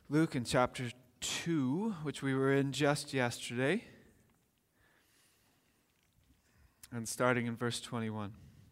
Luke in chapter 2, which we were in just yesterday, and starting in verse 21.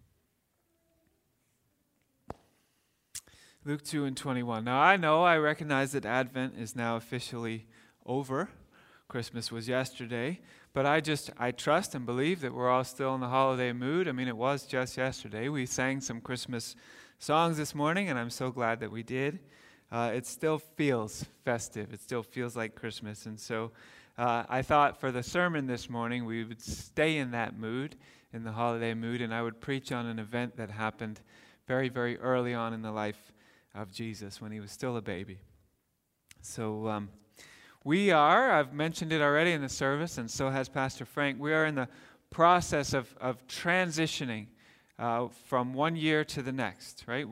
Luke 2 and 21. Now I recognize that Advent is now officially over. Christmas was yesterday, but I trust and believe that we're all still in the holiday mood. I mean, it was just yesterday. We sang some Christmas songs this morning, and I'm so glad that we did. It still feels festive. It still feels like Christmas. And so I thought for the sermon this morning, we would stay in that mood, in the holiday mood, and I would preach on an event that happened very, very early on in the life of Jesus when he was still a baby. So I've mentioned it already in the service, and so has Pastor Frank, we are in the process of transitioning from one year to the next, right?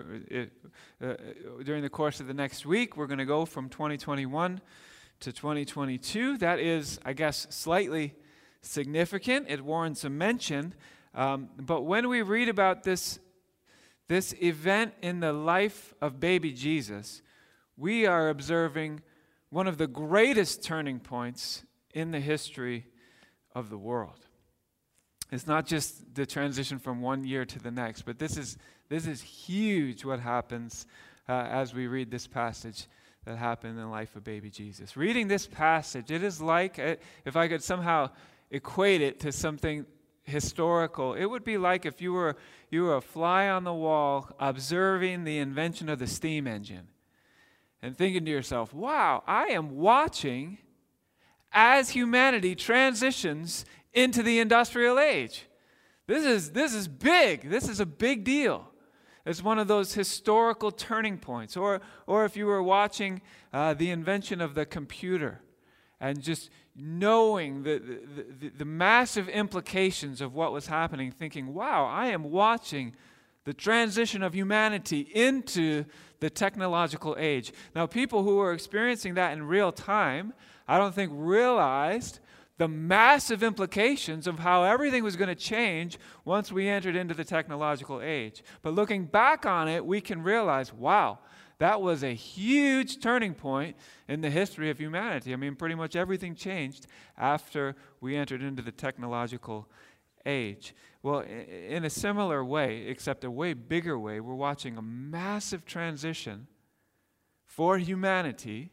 During the course of the next week, we're going to go from 2021 to 2022. That is, I guess, slightly significant. It warrants a mention. But when we read about this event in the life of baby Jesus, we are observing one of the greatest turning points in the history of the world. It's not just the transition from one year to the next, but this is huge what happens as we read this passage that happened in the life of baby Jesus. Reading this passage, it is like, if I could somehow equate it to something historical, it would be like if you were a fly on the wall observing the invention of the steam engine and thinking to yourself, wow, I am watching as humanity transitions into the industrial age. This is big. This is a big deal. It's one of those historical turning points. Or if you were watching the invention of the computer and just knowing the massive implications of what was happening, thinking, wow, I am watching the transition of humanity into the technological age. Now, people who were experiencing that in real time, I don't think realized the massive implications of how everything was going to change once we entered into the technological age. But looking back on it, we can realize, wow, that was a huge turning point in the history of humanity. I mean, pretty much everything changed after we entered into the technological age. Well, in a similar way, except a way bigger way, we're watching a massive transition for humanity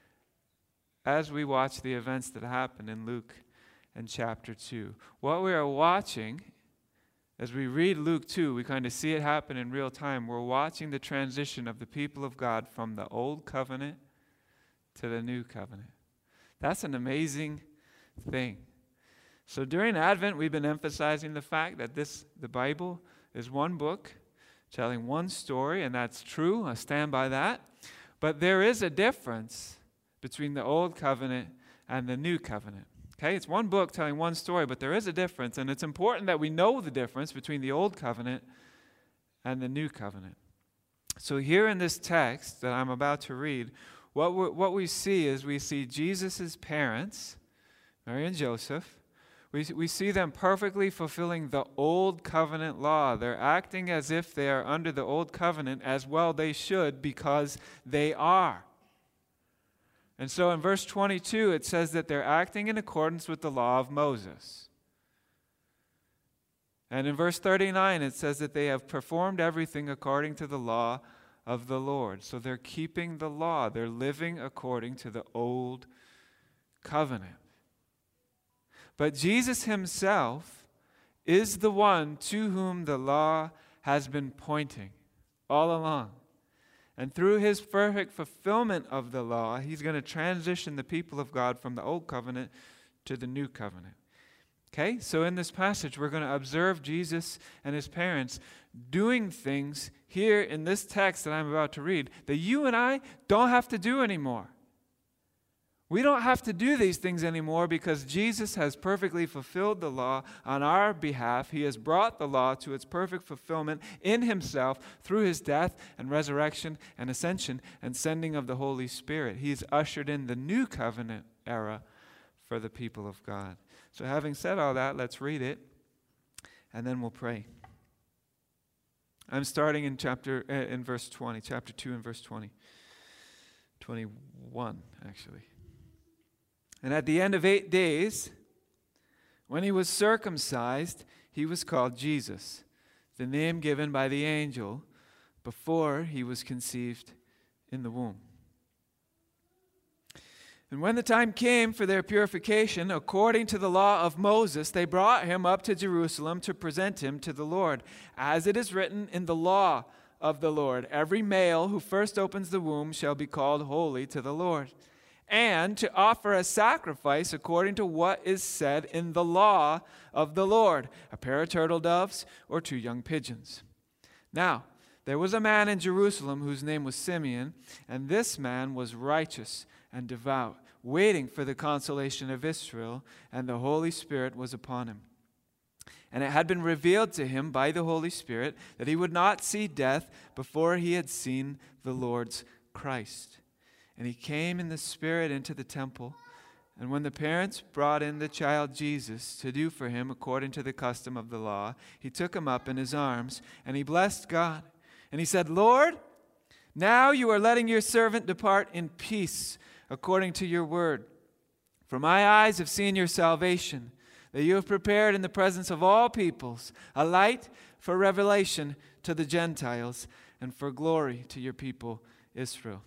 as we watch the events that happen in Luke and chapter 2. What we are watching, as we read Luke 2, we kind of see it happen in real time. We're watching the transition of the people of God from the old covenant to the new covenant. That's an amazing thing. So during Advent, we've been emphasizing the fact that the Bible is one book telling one story, and that's true. I stand by that. But there is a difference between the old covenant and the new covenant. Okay, it's one book telling one story, but there is a difference, and it's important that we know the difference between the old covenant and the new covenant. So here in this text that I'm about to read, what we see is we see Jesus' parents, Mary and Joseph. We see them perfectly fulfilling the old covenant law. They're acting as if they are under the old covenant, as well they should, because they are. And so in verse 22, it says that they're acting in accordance with the law of Moses. And in verse 39, it says that they have performed everything according to the law of the Lord. So they're keeping the law. They're living according to the old covenant. But Jesus himself is the one to whom the law has been pointing all along. And through his perfect fulfillment of the law, he's going to transition the people of God from the old covenant to the new covenant. Okay, so in this passage, we're going to observe Jesus and his parents doing things here in this text that I'm about to read that you and I don't have to do anymore. We don't have to do these things anymore because Jesus has perfectly fulfilled the law on our behalf. He has brought the law to its perfect fulfillment in himself through his death and resurrection and ascension and sending of the Holy Spirit. He's ushered in the new covenant era for the people of God. So having said all that, let's read it and then we'll pray. I'm starting in verse 20, chapter 2 and verse 20. 21, actually. And at the end of 8 days, when he was circumcised, he was called Jesus, the name given by the angel before he was conceived in the womb. And when the time came for their purification, according to the law of Moses, they brought him up to Jerusalem to present him to the Lord. As it is written in the law of the Lord, every male who first opens the womb shall be called holy to the Lord. And to offer a sacrifice according to what is said in the law of the Lord, a pair of turtle doves or 2 young pigeons. Now, there was a man in Jerusalem whose name was Simeon, and this man was righteous and devout, waiting for the consolation of Israel, and the Holy Spirit was upon him. And it had been revealed to him by the Holy Spirit that he would not see death before he had seen the Lord's Christ. And he came in the Spirit into the temple. And when the parents brought in the child Jesus to do for him according to the custom of the law, he took him up in his arms, and he blessed God. And he said, Lord, now you are letting your servant depart in peace according to your word. For my eyes have seen your salvation, that you have prepared in the presence of all peoples a light for revelation to the Gentiles and for glory to your people Israel.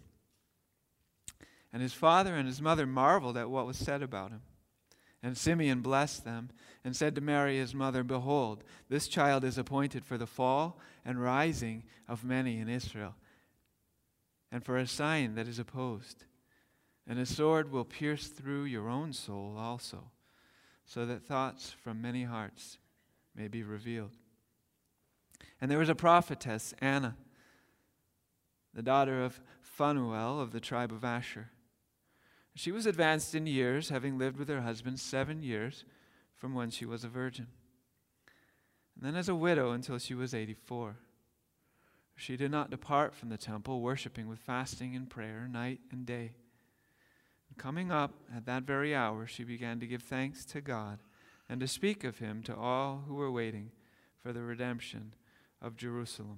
And his father and his mother marveled at what was said about him. And Simeon blessed them and said to Mary his mother, Behold, this child is appointed for the fall and rising of many in Israel, and for a sign that is opposed. And a sword will pierce through your own soul also, so that thoughts from many hearts may be revealed. And there was a prophetess, Anna, the daughter of Phanuel of the tribe of Asher. She was advanced in years, having lived with her husband 7 years from when she was a virgin, and then as a widow until she was 84. She did not depart from the temple, worshiping with fasting and prayer night and day. And coming up at that very hour, she began to give thanks to God and to speak of him to all who were waiting for the redemption of Jerusalem.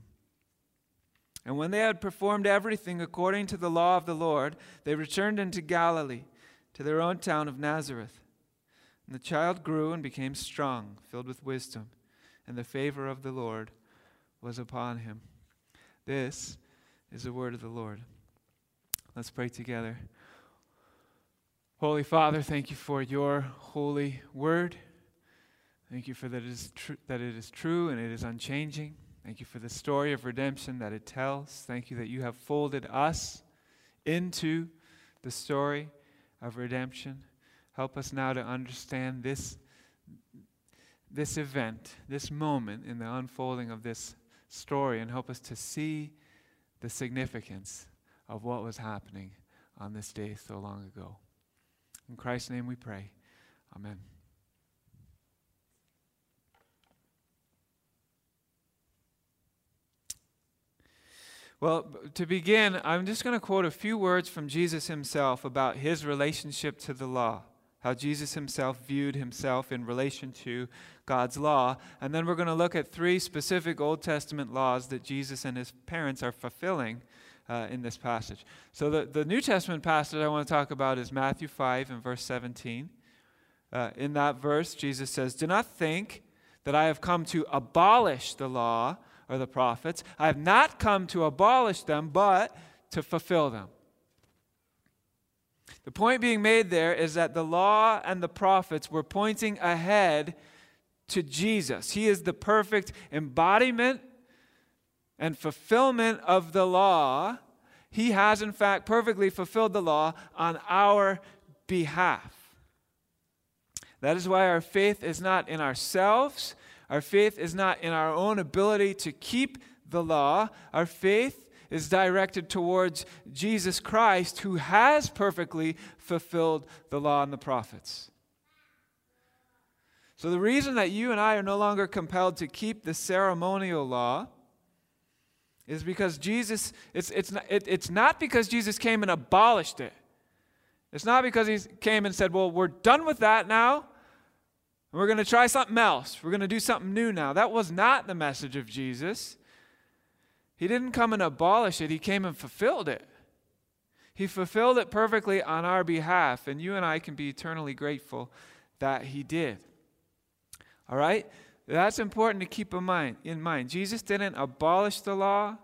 And when they had performed everything according to the law of the Lord, they returned into Galilee, to their own town of Nazareth. And the child grew and became strong, filled with wisdom, and the favor of the Lord was upon him. This is the word of the Lord. Let's pray together. Holy Father, thank you for your holy word. Thank you for that it is true and it is unchanging. Thank you for the story of redemption that it tells. Thank you that you have folded us into the story of redemption. Help us now to understand this event, this moment in the unfolding of this story, and help us to see the significance of what was happening on this day so long ago. In Christ's name we pray. Amen. Well, to begin, I'm just going to quote a few words from Jesus himself about his relationship to the law, how Jesus himself viewed himself in relation to God's law. And then we're going to look at 3 specific Old Testament laws that Jesus and his parents are fulfilling in this passage. So the New Testament passage I want to talk about is Matthew 5 and verse 17. In that verse, Jesus says, "Do not think that I have come to abolish the law or the prophets. I have not come to abolish them, but to fulfill them." The point being made there is that the law and the prophets were pointing ahead to Jesus. He is the perfect embodiment and fulfillment of the law. He has, in fact, perfectly fulfilled the law on our behalf. That is why our faith is not in ourselves. Our faith is not in our own ability to keep the law. Our faith is directed towards Jesus Christ, who has perfectly fulfilled the law and the prophets. So the reason that you and I are no longer compelled to keep the ceremonial law is because Jesus, it's not because Jesus came and abolished it. It's not because he came and said, well, we're done with that now. We're going to try something else. We're going to do something new now. That was not the message of Jesus. He didn't come and abolish it. He came and fulfilled it. He fulfilled it perfectly on our behalf, and you and I can be eternally grateful that he did. All right? That's important to keep in mind. Jesus didn't abolish the law,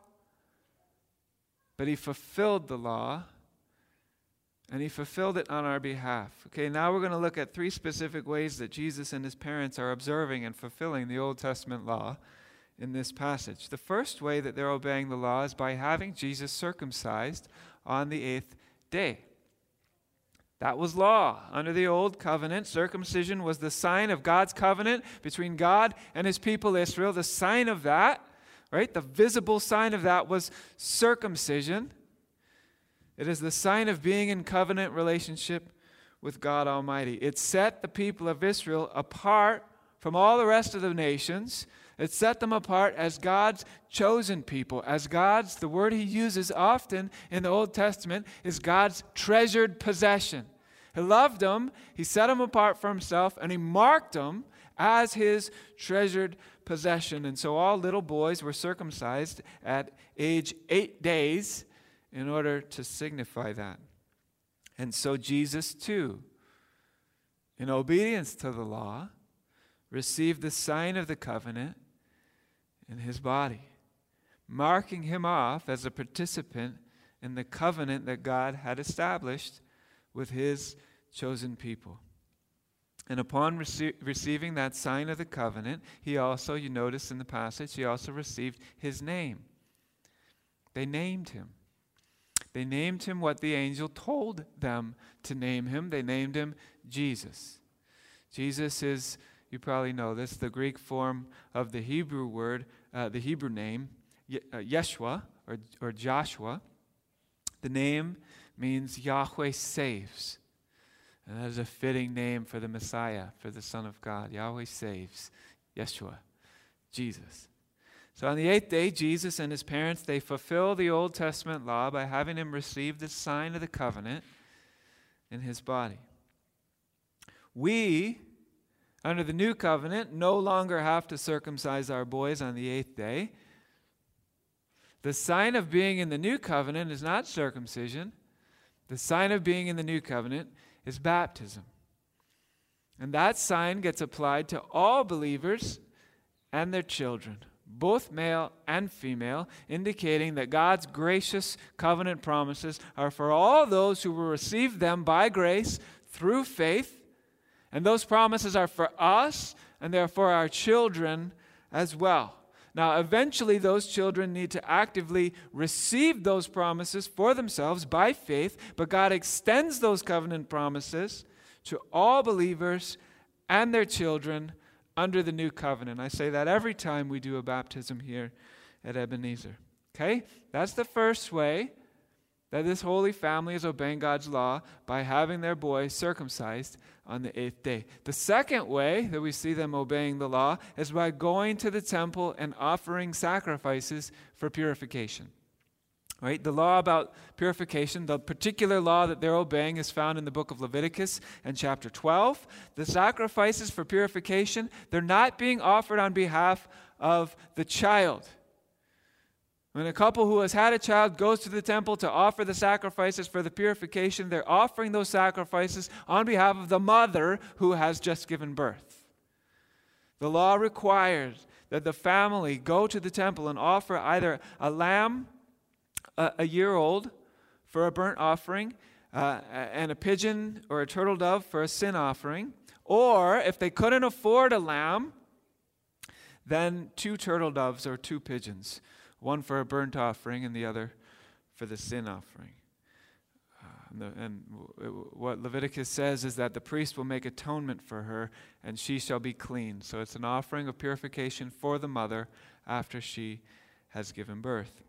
but he fulfilled the law, and he fulfilled it on our behalf. Okay, now we're going to look at 3 specific ways that Jesus and his parents are observing and fulfilling the Old Testament law in this passage. The first way that they're obeying the law is by having Jesus circumcised on the 8th day. That was law. Under the old covenant, circumcision was the sign of God's covenant between God and his people Israel. The sign of that, right? The visible sign of that was circumcision. It is the sign of being in covenant relationship with God Almighty. It set the people of Israel apart from all the rest of the nations. It set them apart as God's chosen people, as the word he uses often in the Old Testament is God's treasured possession. He loved them, he set them apart for himself, and he marked them as his treasured possession. And so all little boys were circumcised at age 8 days in order to signify that. And so Jesus too, in obedience to the law, received the sign of the covenant in his body, marking him off as a participant in the covenant that God had established with his chosen people. And upon receiving that sign of the covenant, he also, you notice in the passage, he also received his name. They named him. They named him what the angel told them to name him. They named him Jesus. Jesus is, you probably know this, the Greek form of the Hebrew word, the Hebrew name, Yeshua or Joshua. The name means Yahweh saves. And that is a fitting name for the Messiah, for the Son of God. Yahweh saves. Yeshua. Jesus. So on the 8th day, Jesus and his parents, they fulfill the Old Testament law by having him receive the sign of the covenant in his body. We, under the new covenant, no longer have to circumcise our boys on the 8th day. The sign of being in the new covenant is not circumcision. The sign of being in the new covenant is baptism. And that sign gets applied to all believers and their children, both male and female, indicating that God's gracious covenant promises are for all those who will receive them by grace through faith. And those promises are for us, and they're for our children as well. Now, eventually, those children need to actively receive those promises for themselves by faith, but God extends those covenant promises to all believers and their children under the new covenant. I say that every time we do a baptism here at Ebenezer. Okay? That's the first way that this holy family is obeying God's law, by having their boy circumcised on the 8th day. The second way that we see them obeying the law is by going to the temple and offering sacrifices for purification. Right? The law about purification, the particular law that they're obeying, is found in the book of Leviticus and chapter 12. The sacrifices for purification, they're not being offered on behalf of the child. When a couple who has had a child goes to the temple to offer the sacrifices for the purification, they're offering those sacrifices on behalf of the mother who has just given birth. The law requires that the family go to the temple and offer either a lamb, a year old, for a burnt offering, and a pigeon or a turtle dove for a sin offering. Or, if they couldn't afford a lamb, then 2 turtle doves or 2 pigeons. One for a burnt offering and the other for the sin offering. And what Leviticus says is that the priest will make atonement for her, and she shall be clean. So it's an offering of purification for the mother after she has given birth.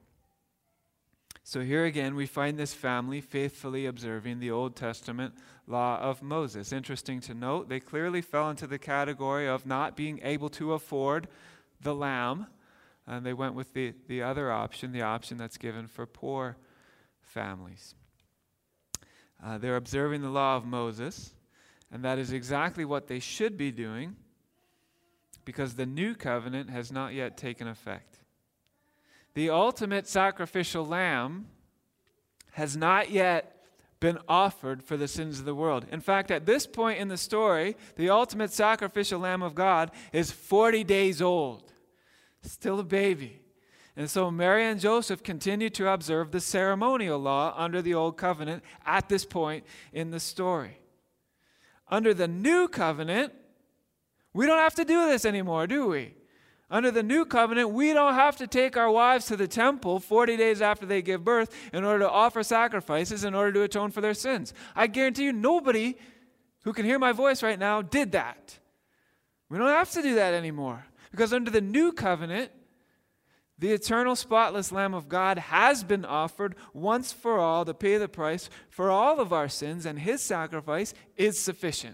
So here again we find this family faithfully observing the Old Testament law of Moses. Interesting to note, they clearly fell into the category of not being able to afford the lamb. And they went with the other option, the option that's given for poor families. They're observing the law of Moses, and that is exactly what they should be doing, because the new covenant has not yet taken effect. The ultimate sacrificial lamb has not yet been offered for the sins of the world. In fact, at this point in the story, the ultimate sacrificial Lamb of God is 40 days old, still a baby. And so Mary and Joseph continue to observe the ceremonial law under the Old Covenant at this point in the story. Under the New Covenant, we don't have to do this anymore, do we? Under the New Covenant, we don't have to take our wives to the temple 40 days after they give birth in order to offer sacrifices in order to atone for their sins. I guarantee you nobody who can hear my voice right now did that. We don't have to do that anymore. Because under the New Covenant, the eternal spotless Lamb of God has been offered once for all to pay the price for all of our sins, and his sacrifice is sufficient.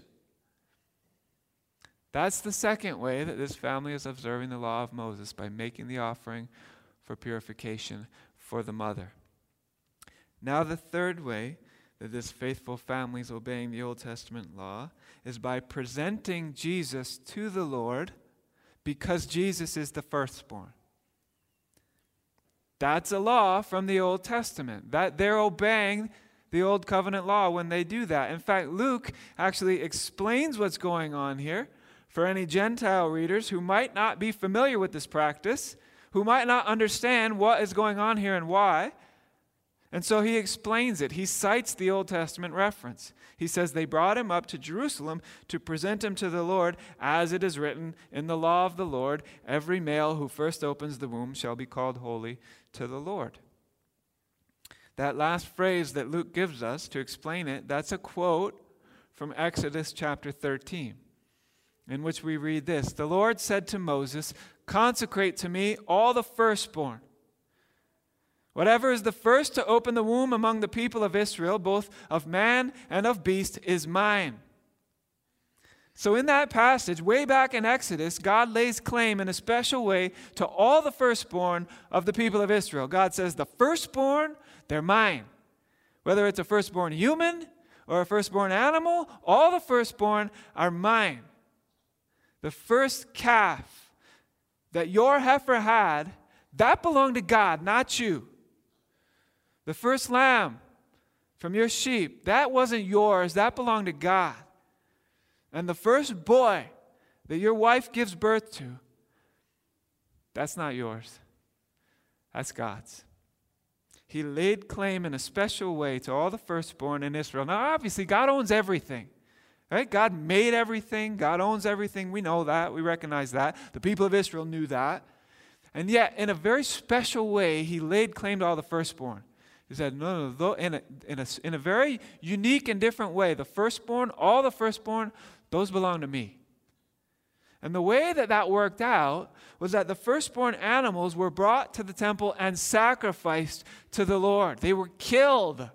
That's the second way that this family is observing the law of Moses, by making the offering for purification for the mother. Now the third way that this faithful family is obeying the Old Testament law is by presenting Jesus to the Lord, because Jesus is the firstborn. That's a law from the Old Testament, that they're obeying the Old Covenant law when they do that. In fact, Luke actually explains what's going on here for any Gentile readers who might not be familiar with this practice, who might not understand what is going on here and why. And so he explains it. He cites the Old Testament reference. He says, they brought him up to Jerusalem to present him to the Lord, as it is written in the law of the Lord, every male who first opens the womb shall be called holy to the Lord. That last phrase that Luke gives us to explain it, that's a quote from Exodus chapter 13, in which we read this: the Lord said to Moses, consecrate to me all the firstborn. Whatever is the first to open the womb among the people of Israel, both of man and of beast, is mine. So in that passage, way back in Exodus, God lays claim in a special way to all the firstborn of the people of Israel. God says, the firstborn, they're mine. Whether it's a firstborn human or a firstborn animal, all the firstborn are mine. The first calf that your heifer had, that belonged to God, not you. The first lamb from your sheep, that wasn't yours, that belonged to God. And the first boy that your wife gives birth to, that's not yours. That's God's. He laid claim in a special way to all the firstborn in Israel. Now, obviously, God owns everything. Right? God made everything. God owns everything. We know that. We recognize that. The people of Israel knew that. And yet, in a very special way, he laid claim to all the firstborn. He said, no, in a very unique and different way, the firstborn, all the firstborn, those belong to me. And the way that that worked out was that the firstborn animals were brought to the temple and sacrificed to the Lord. They were killed.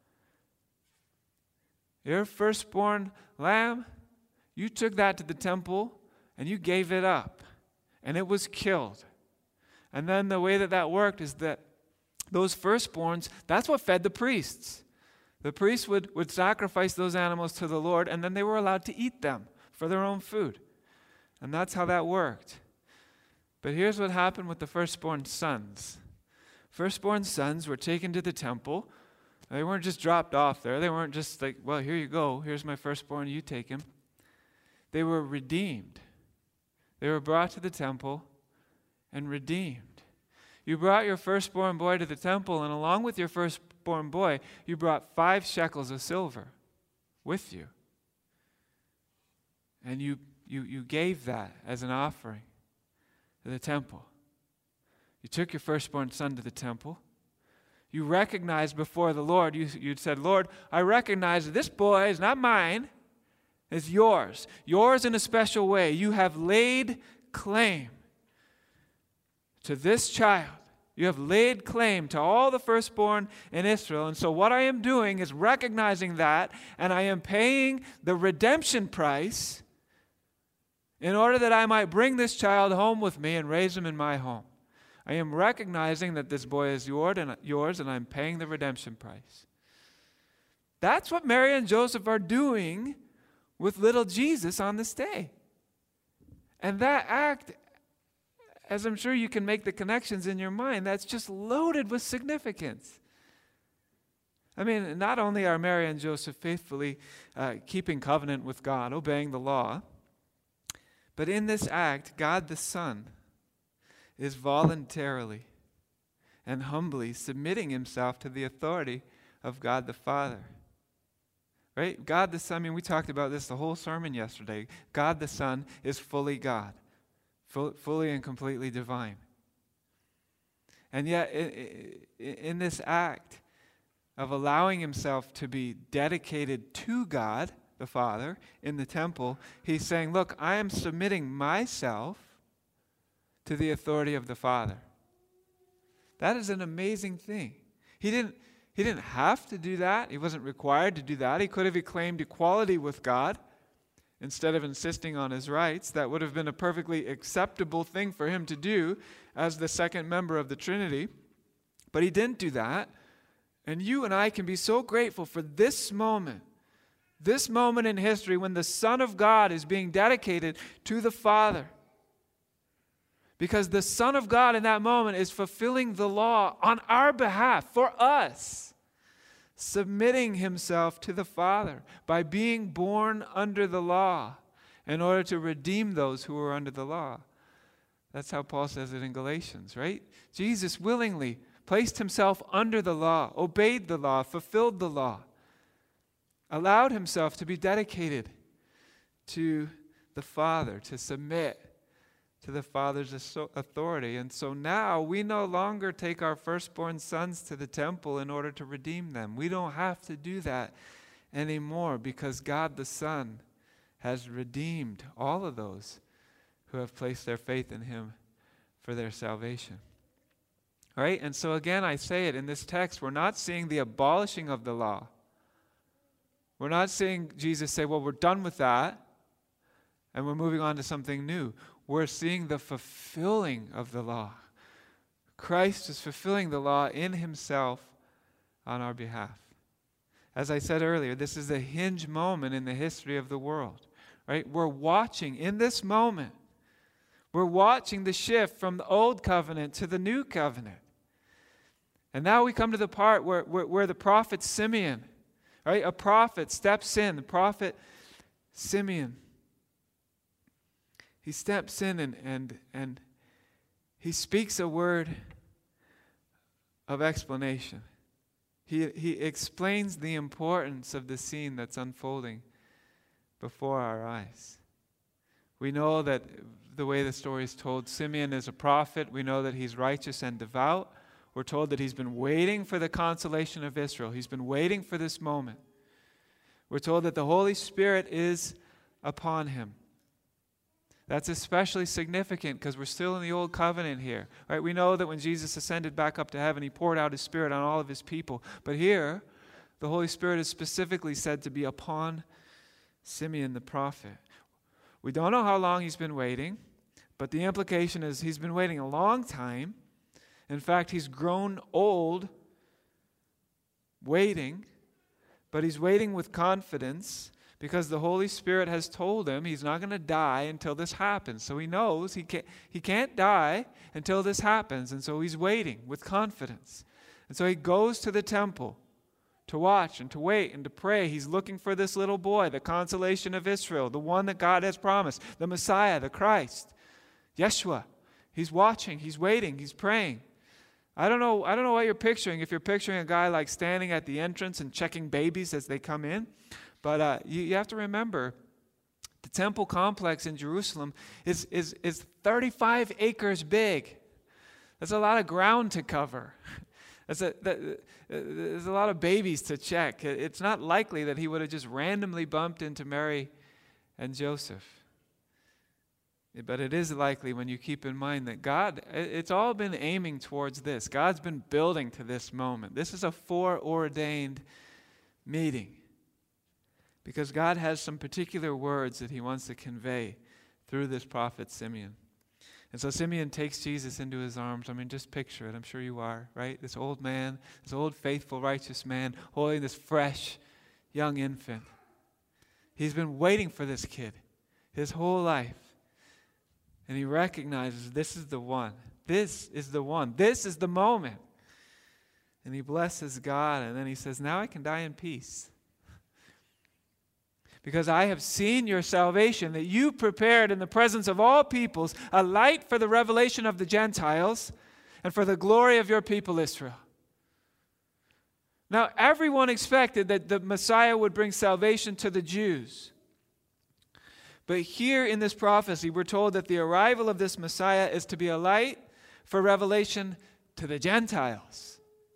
Your firstborn lamb, you took that to the temple and you gave it up. And it was killed. And then the way that that worked is that those firstborns, that's what fed the priests. The priests would sacrifice those animals to the Lord, and then they were allowed to eat them for their own food. And that's how that worked. But here's what happened with the firstborn sons. Firstborn sons were taken to the temple. They weren't just dropped off there. They weren't just like, well, here you go. Here's my firstborn. You take him. They were redeemed. They were brought to the temple and redeemed. You brought your firstborn boy to the temple, and along with your firstborn boy, you brought 5 shekels of silver with you. And you gave that as an offering to the temple. You took your firstborn son to the temple. You recognized before the Lord, you said, Lord, I recognize that this boy is not mine, it's yours. Yours in a special way. You have laid claim to this child. You have laid claim to all the firstborn in Israel. And so what I am doing is recognizing that, and I am paying the redemption price in order that I might bring this child home with me and raise him in my home. I am recognizing that this boy is yours, and I'm paying the redemption price. That's what Mary and Joseph are doing with little Jesus on this day. And that act, as I'm sure you can make the connections in your mind, that's just loaded with significance. I mean, not only are Mary and Joseph faithfully keeping covenant with God, obeying the law, but in this act, God the Son is voluntarily and humbly submitting himself to the authority of God the Father. Right? God the Son, I mean, we talked about this the whole sermon yesterday. God the Son is fully God, fully and completely divine. And yet, in this act of allowing himself to be dedicated to God the Father in the temple, he's saying, look, I am submitting myself to the authority of the Father. That is an amazing thing. He didn't have to do that. He wasn't required to do that. He could have claimed equality with God instead of insisting on his rights. That would have been a perfectly acceptable thing for him to do as the second member of the Trinity. But he didn't do that. And you and I can be so grateful for this moment in history when the Son of God is being dedicated to the Father. Because the Son of God in that moment is fulfilling the law on our behalf, for us, submitting himself to the Father by being born under the law in order to redeem those who were under the law. That's how Paul says it in Galatians, right? Jesus willingly placed himself under the law, obeyed the law, fulfilled the law, allowed himself to be dedicated to the Father, to submit to the Father's authority. And so now we no longer take our firstborn sons to the temple in order to redeem them. We don't have to do that anymore because God the Son has redeemed all of those who have placed their faith in him for their salvation. All right? And so again, I say it in this text, we're not seeing the abolishing of the law. We're not seeing Jesus say, well, we're done with that and we're moving on to something new. We're seeing the fulfilling of the law. Christ is fulfilling the law in himself on our behalf. As I said earlier, this is a hinge moment in the history of the world. Right? We're watching in this moment. We're watching the shift from the old covenant to the new covenant. And now we come to the part where the prophet Simeon, right? A prophet steps in, the prophet Simeon. He steps in and he speaks a word of explanation. He explains the importance of the scene that's unfolding before our eyes. We know that the way the story is told, Simeon is a prophet. We know that he's righteous and devout. We're told that he's been waiting for the consolation of Israel. He's been waiting for this moment. We're told that the Holy Spirit is upon him. That's especially significant because we're still in the old covenant here. Right? We know that when Jesus ascended back up to heaven, he poured out his Spirit on all of his people. But here, the Holy Spirit is specifically said to be upon Simeon the prophet. We don't know how long he's been waiting, but the implication is he's been waiting a long time. In fact, he's grown old waiting, but he's waiting with confidence because the Holy Spirit has told him he's not going to die until this happens. So he knows he can't die until this happens, and so he's waiting with confidence. And so he goes to the temple to watch and to wait and to pray. He's looking for this little boy, the consolation of Israel, the one that God has promised, the Messiah, the Christ, Yeshua. He's watching, he's waiting, he's praying. I don't know what you're picturing. If you're picturing a guy like standing at the entrance and checking babies as they come in, but you have to remember the temple complex in Jerusalem is 35 acres big. That's a lot of ground to cover. There's a lot of babies to check. It's not likely that he would have just randomly bumped into Mary and Joseph. But it is likely when you keep in mind that God, it's all been aiming towards this. God's been building to this moment. This is a foreordained meeting because God has some particular words that he wants to convey through this prophet Simeon. And so Simeon takes Jesus into his arms. I mean, just picture it. I'm sure you are, right? This old man, this old faithful, righteous man holding this fresh, young infant. He's been waiting for this kid his whole life. And he recognizes this is the one. This is the one. This is the moment. And he blesses God, and then he says, now I can die in peace. Because I have seen your salvation, that you prepared in the presence of all peoples a light for the revelation of the Gentiles and for the glory of your people Israel. Now, everyone expected that the Messiah would bring salvation to the Jews. But here in this prophecy, we're told that the arrival of this Messiah is to be a light for revelation to the Gentiles.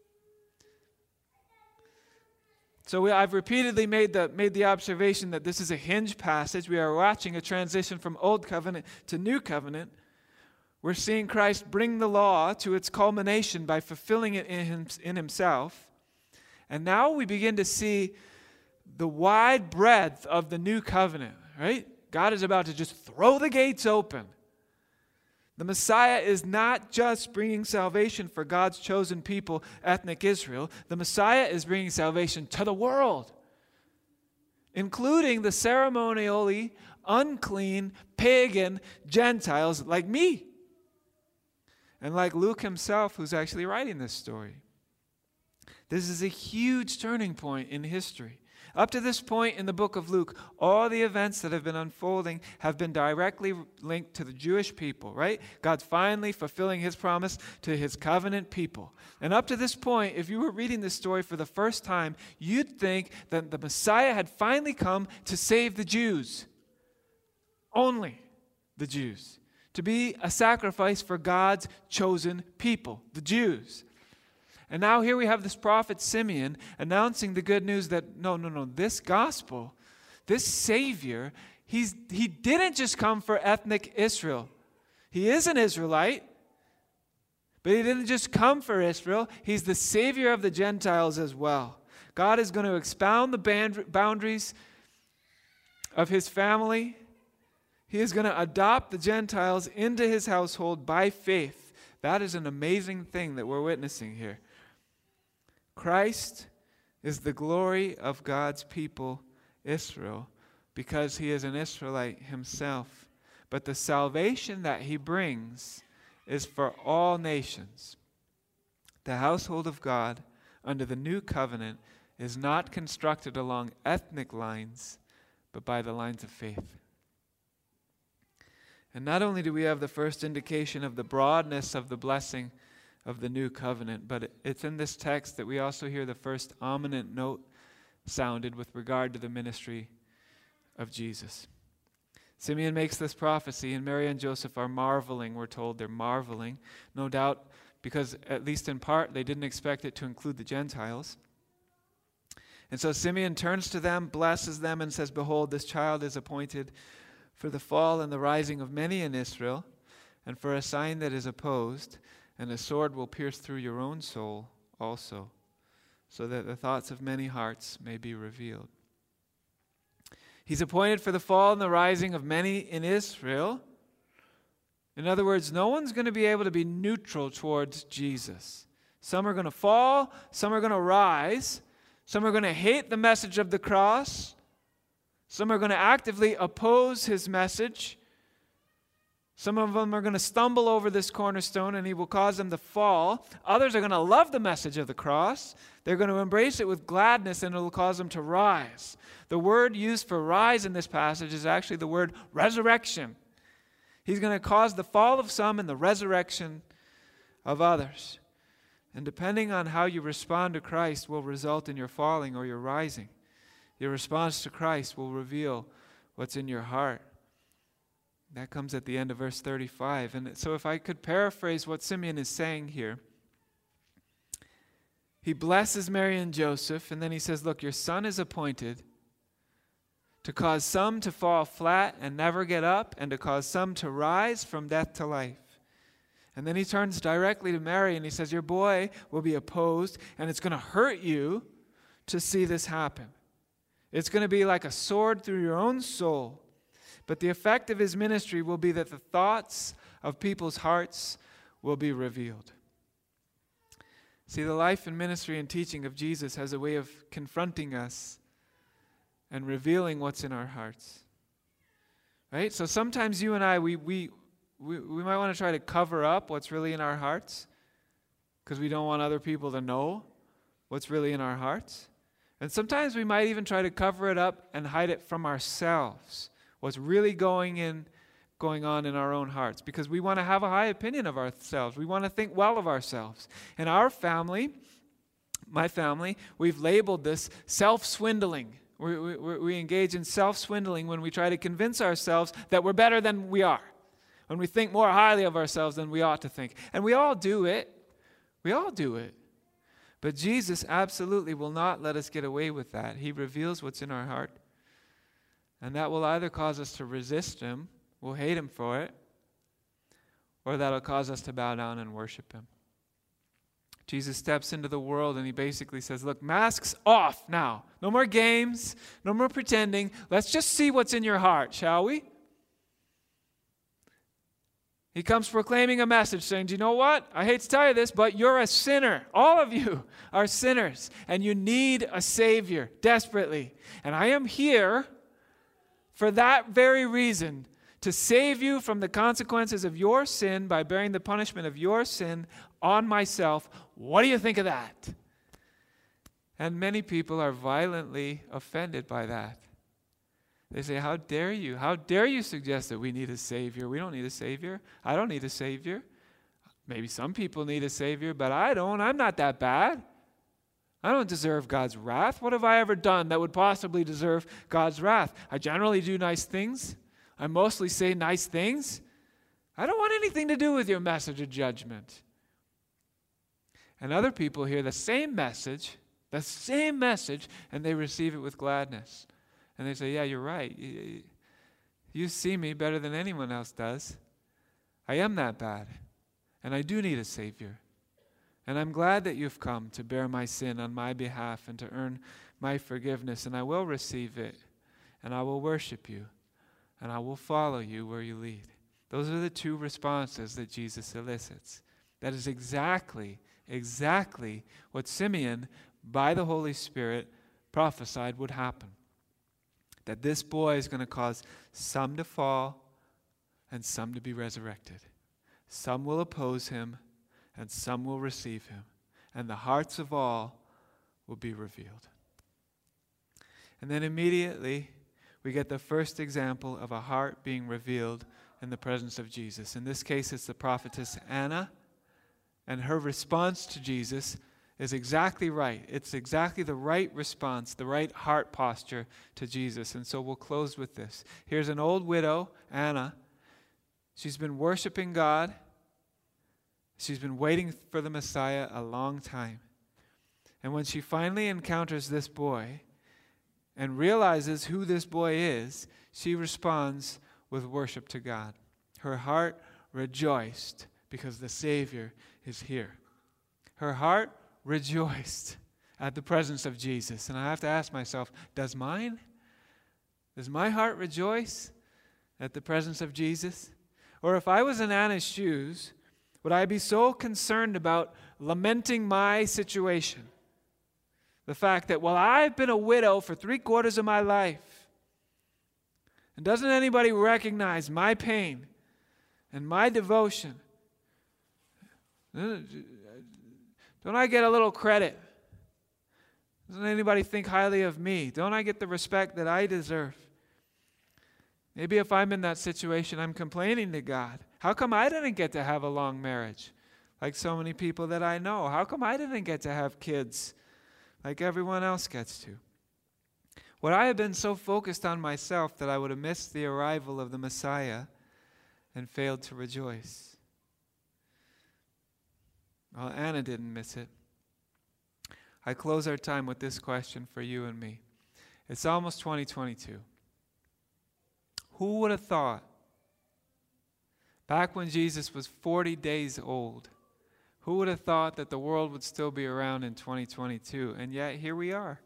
So I've repeatedly made the observation that this is a hinge passage. We are watching a transition from Old Covenant to New Covenant. We're seeing Christ bring the law to its culmination by fulfilling it in himself. And now we begin to see the wide breadth of the New Covenant, right? God is about to just throw the gates open. The Messiah is not just bringing salvation for God's chosen people, ethnic Israel. The Messiah is bringing salvation to the world, including the ceremonially unclean, pagan Gentiles like me, and like Luke himself, who's actually writing this story. This is a huge turning point in history. Up to this point in the book of Luke, all the events that have been unfolding have been directly linked to the Jewish people, right? God's finally fulfilling his promise to his covenant people. And up to this point, if you were reading this story for the first time, you'd think that the Messiah had finally come to save the Jews. Only the Jews. To be a sacrifice for God's chosen people, the Jews. And now here we have this prophet Simeon announcing the good news that no, this gospel, this Savior, he didn't just come for ethnic Israel. He is an Israelite, but he didn't just come for Israel. He's the Savior of the Gentiles as well. God is going to expound the boundaries of his family. He is going to adopt the Gentiles into his household by faith. That is an amazing thing that we're witnessing here. Christ is the glory of God's people, Israel, because he is an Israelite himself. But the salvation that he brings is for all nations. The household of God under the new covenant is not constructed along ethnic lines, but by the lines of faith. And not only do we have the first indication of the broadness of the blessing of the new covenant, but it's in this text that we also hear the first ominous note sounded with regard to the ministry of Jesus. Simeon makes this prophecy, and Mary and Joseph are marveling. We're told they're marveling, no doubt because, at least in part, they didn't expect it to include the Gentiles. And so Simeon turns to them, blesses them, and says, "Behold, this child is appointed for the fall and the rising of many in Israel, and for a sign that is opposed, and a sword will pierce through your own soul also, so that the thoughts of many hearts may be revealed." He's appointed for the fall and the rising of many in Israel. In other words, no one's going to be able to be neutral towards Jesus. Some are going to fall, some are going to rise, some are going to hate the message of the cross, some are going to actively oppose his message. Some of them are going to stumble over this cornerstone and he will cause them to fall. Others are going to love the message of the cross. They're going to embrace it with gladness and it will cause them to rise. The word used for rise in this passage is actually the word resurrection. He's going to cause the fall of some and the resurrection of others. And depending on how you respond to Christ will result in your falling or your rising. Your response to Christ will reveal what's in your heart. That comes at the end of verse 35. And so if I could paraphrase what Simeon is saying here, he blesses Mary and Joseph, and then he says, look, your son is appointed to cause some to fall flat and never get up, and to cause some to rise from death to life. And then he turns directly to Mary and he says, your boy will be opposed, and it's going to hurt you to see this happen. It's going to be like a sword through your own soul. But the effect of his ministry will be that the thoughts of people's hearts will be revealed. See, the life and ministry and teaching of Jesus has a way of confronting us and revealing what's in our hearts. Right? So sometimes you and I, we might want to try to cover up what's really in our hearts because we don't want other people to know what's really in our hearts. And sometimes we might even try to cover it up and hide it from ourselves, what's really going on in our own hearts, because we want to have a high opinion of ourselves. We want to think well of ourselves. In our family, my family, we've labeled this self-swindling. We engage in self-swindling when we try to convince ourselves that we're better than we are, when we think more highly of ourselves than we ought to think. And we all do it. We all do it. But Jesus absolutely will not let us get away with that. He reveals what's in our heart. And that will either cause us to resist him, we'll hate him for it, or that'll cause us to bow down and worship him. Jesus steps into the world and he basically says, look, masks off now. No more games, no more pretending. Let's just see what's in your heart, shall we? He comes proclaiming a message saying, do you know what? I hate to tell you this, but you're a sinner. All of you are sinners, and you need a Savior desperately. And I am here for that very reason, to save you from the consequences of your sin by bearing the punishment of your sin on myself. What do you think of that? And many people are violently offended by that. They say, how dare you? How dare you suggest that we need a Savior? We don't need a Savior. I don't need a Savior. Maybe some people need a Savior, but I don't. I'm not that bad. I don't deserve God's wrath. What have I ever done that would possibly deserve God's wrath? I generally do nice things. I mostly say nice things. I don't want anything to do with your message of judgment. And other people hear the same message, and they receive it with gladness. And they say, yeah, you're right. You see me better than anyone else does. I am that bad. And I do need a Savior. And I'm glad that you've come to bear my sin on my behalf and to earn my forgiveness. And I will receive it. And I will worship you. And I will follow you where you lead. Those are the two responses that Jesus elicits. That is exactly what Simeon, by the Holy Spirit, prophesied would happen. That this boy is going to cause some to fall and some to be resurrected. Some will oppose him and some will receive him. And the hearts of all will be revealed. And then immediately we get the first example of a heart being revealed in the presence of Jesus. In this case, it's the prophetess Anna. And her response to Jesus is exactly right. It's exactly the right response, the right heart posture to Jesus. And so we'll close with this. Here's an old widow, Anna. She's been worshiping God. She's been waiting for the Messiah a long time. And when she finally encounters this boy and realizes who this boy is, she responds with worship to God. Her heart rejoiced because the Savior is here. Her heart rejoiced at the presence of Jesus. And I have to ask myself, does mine? Does my heart rejoice at the presence of Jesus? Or if I was in Anna's shoes, would I be so concerned about lamenting my situation? The fact that, well, I've been a widow for 3/4 of my life. And doesn't anybody recognize my pain and my devotion? Don't I get a little credit? Doesn't anybody think highly of me? Don't I get the respect that I deserve? Maybe if I'm in that situation, I'm complaining to God. How come I didn't get to have a long marriage like so many people that I know? How come I didn't get to have kids like everyone else gets to? Would I have been so focused on myself that I would have missed the arrival of the Messiah and failed to rejoice? Well, Anna didn't miss it. I close our time with this question for you and me. It's almost 2022. Who would have thought, back when Jesus was 40 days old, who would have thought that the world would still be around in 2022? And yet, here we are.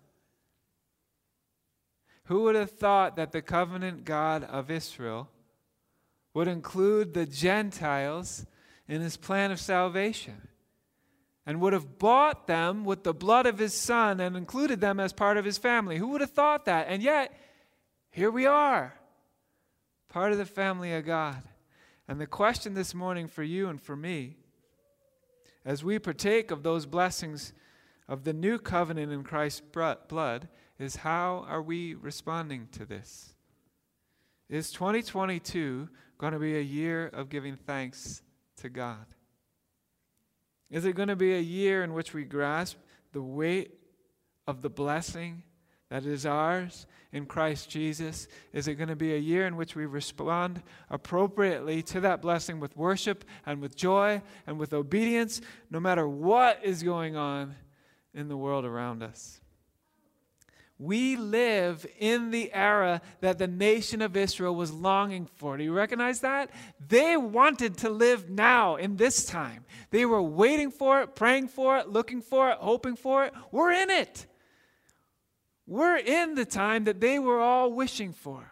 Who would have thought that the covenant God of Israel would include the Gentiles in his plan of salvation? And would have bought them with the blood of his Son and included them as part of his family. Who would have thought that? And yet, here we are, part of the family of God. And the question this morning for you and for me, as we partake of those blessings of the new covenant in Christ's blood is, how are we responding to this? Is 2022 going to be a year of giving thanks to God? Is it going to be a year in which we grasp the weight of the blessing that is ours in Christ Jesus? Is it going to be a year in which we respond appropriately to that blessing with worship and with joy and with obedience, no matter what is going on in the world around us? We live in the era that the nation of Israel was longing for. Do you recognize that? They wanted to live now in this time. They were waiting for it, praying for it, looking for it, hoping for it. We're in it. We're in the time that they were all wishing for.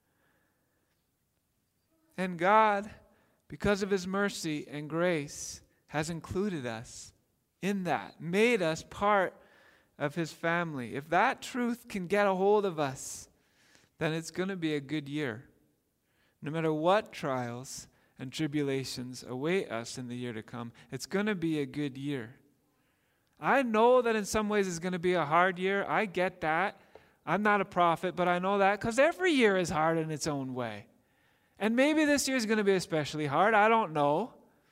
And God, because of His mercy and grace, has included us in that, made us part of His family. If that truth can get a hold of us, then it's going to be a good year. No matter what trials and tribulations await us in the year to come, it's going to be a good year. I know that in some ways it's going to be a hard year. I get that. I'm not a prophet, but I know that because every year is hard in its own way. And maybe this year is going to be especially hard. I don't know.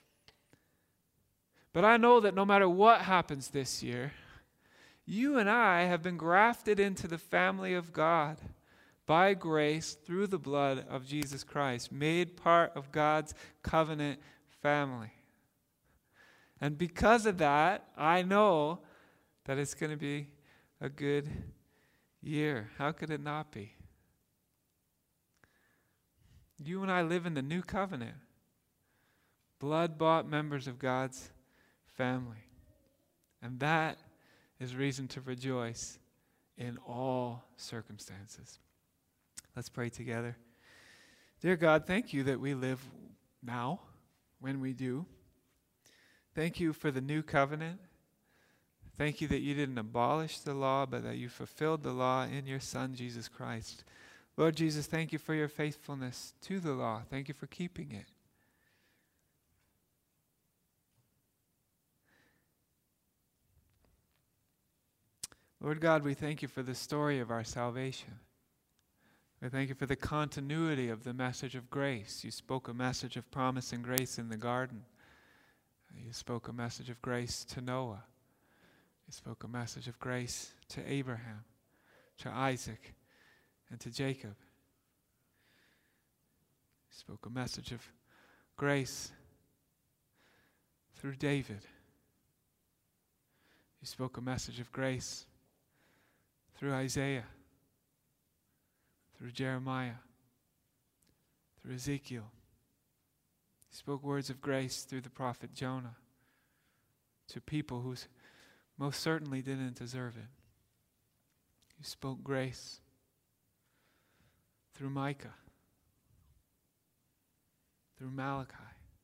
But I know that no matter what happens this year, you and I have been grafted into the family of God by grace through the blood of Jesus Christ, made part of God's covenant family. And because of that, I know that it's going to be a good year. How could it not be? You and I live in the new covenant, blood-bought members of God's family. And that is reason to rejoice in all circumstances. Let's pray together. Dear God, thank you that we live now when we do. Thank you for the new covenant. Thank you that you didn't abolish the law, but that you fulfilled the law in your Son, Jesus Christ. Lord Jesus, thank you for your faithfulness to the law. Thank you for keeping it. Lord God, we thank you for the story of our salvation. We thank you for the continuity of the message of grace. You spoke a message of promise and grace in the garden. You spoke a message of grace to Noah. You spoke a message of grace to Abraham, to Isaac, and to Jacob. You spoke a message of grace through David. You spoke a message of grace through Isaiah, through Jeremiah, through Ezekiel. You spoke words of grace through the prophet Jonah to people who most certainly didn't deserve it. You spoke grace through Micah, through Malachi.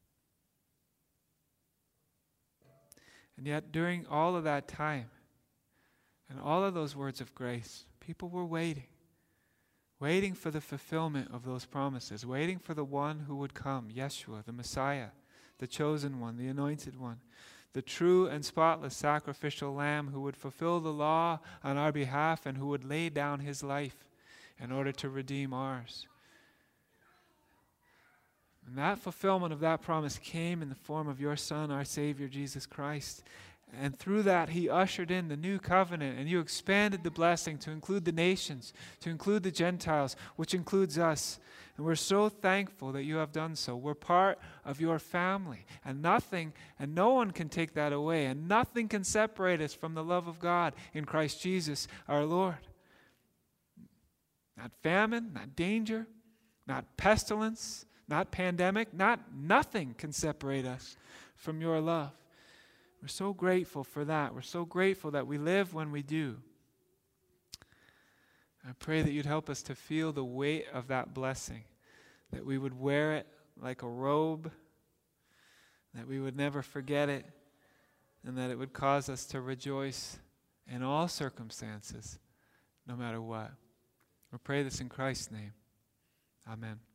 And yet during all of that time, and all of those words of grace, people were waiting for the fulfillment of those promises, waiting for the one who would come, Yeshua, the Messiah, the chosen one, the anointed one, the true and spotless sacrificial lamb who would fulfill the law on our behalf and who would lay down his life in order to redeem ours. And that fulfillment of that promise came in the form of your Son, our Savior, Jesus Christ. And through that, he ushered in the new covenant, and you expanded the blessing to include the nations, to include the Gentiles, which includes us. And we're so thankful that you have done so. We're part of your family, and nothing and no one can take that away, and nothing can separate us from the love of God in Christ Jesus our Lord. Not famine, not danger, not pestilence, not pandemic, nothing can separate us from your love. We're so grateful for that. We're so grateful that we live when we do. I pray that you'd help us to feel the weight of that blessing, that we would wear it like a robe, that we would never forget it, and that it would cause us to rejoice in all circumstances, no matter what. We pray this in Christ's name. Amen.